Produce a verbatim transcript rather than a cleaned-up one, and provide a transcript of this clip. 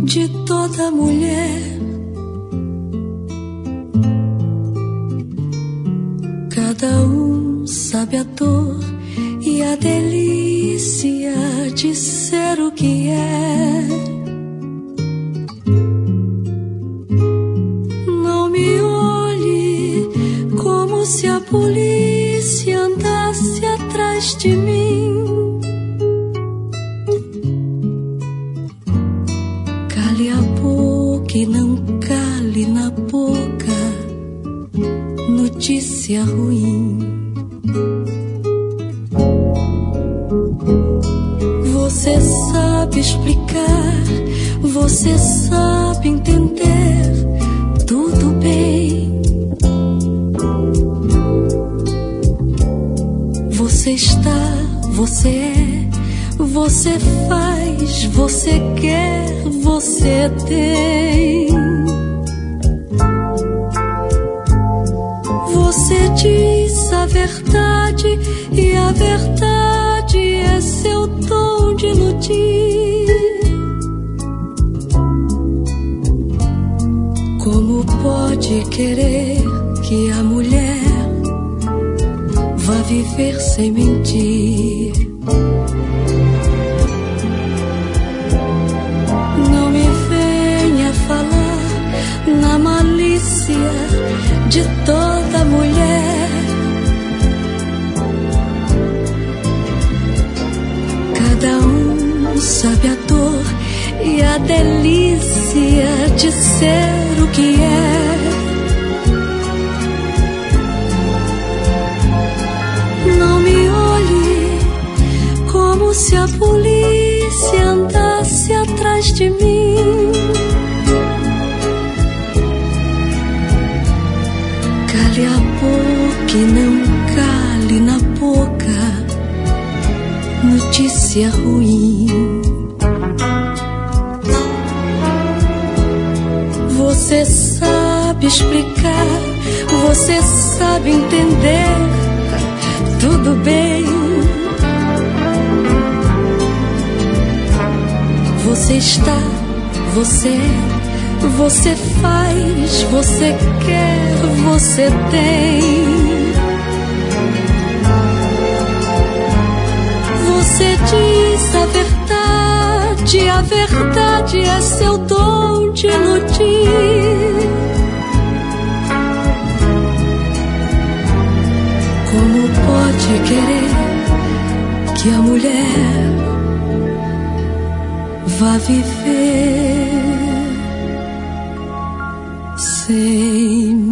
de toda mulher. Cada um sabe a dor e a delícia de ser o que é. Não me olhe como se a polícia andasse atrás de mim. Cale a boca e não cale na boca notícia ruim. Você sabe explicar, você sabe entender, tudo bem. Você está, você é, você faz, você quer, você tem. Você diz a verdade e a verdade é seu dom de iludir. Como pode querer que a mulher vá viver sem mentir? Não me venha falar na malícia de toda mulher. Cada um sabe a dor e a delícia de ser o que é. Não me olhe como se a polícia andasse atrás de mim. Cale a boca e não cale na boca notícia ruim. Você sabe explicar, você sabe entender, tudo bem. Você está, você é, você faz, você quer, você tem. Você diz a verdade, a verdade é seu dom de iludir. Como pode querer que a mulher vá viver sem